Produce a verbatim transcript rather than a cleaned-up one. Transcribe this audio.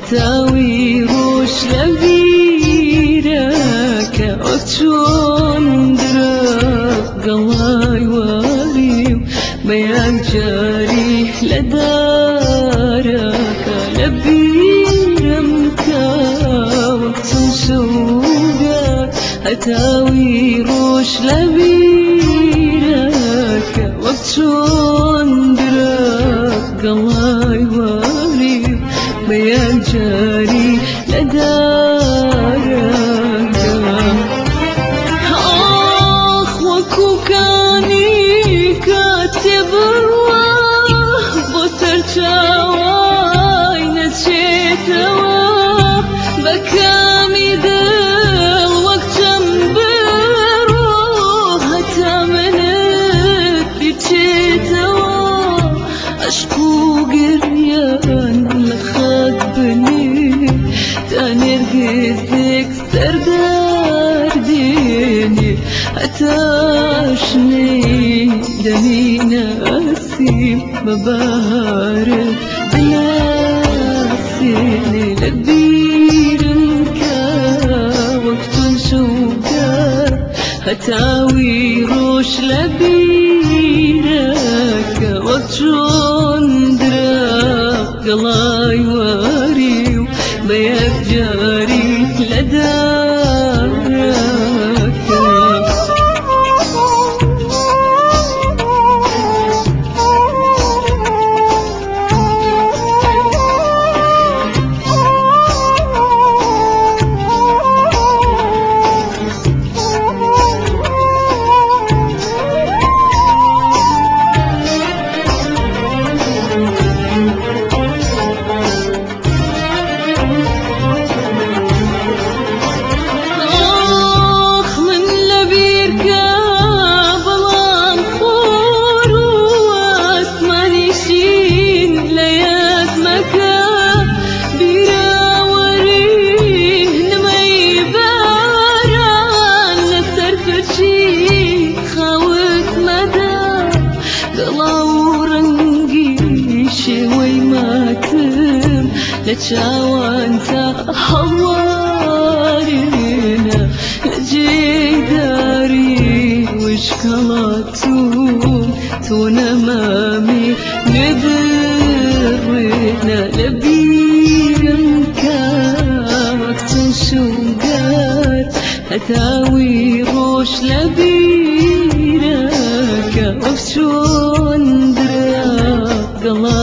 هتاوي روش لبيرك وتشون درك قلاي واريو بيان جاري لدارك لبيرمك وتنسوك هتاوي روش لبيرك وتشون درك قلاي واريو بيان جاري لدارك آخ وكو كاني كاتب رواه بوترجاواي نسيتوا بكامي دل وقت جنبروه هتامنت بيتيتوا أشكو قريان لخبني تاني رقيتك سردار ديني هتاشني دمي ناسي ببارد بناسيني لبيرمك وقت شوقك هتاوي روش لبيرك وقت شندرك قلاي واريو بيك جاري لدارك لتشاوانتا حوارينا لجيداري وشكلاتو تونا مامي ندرنا لبيرمك وقت شوقات هتاوي روش لبيرك وشون درك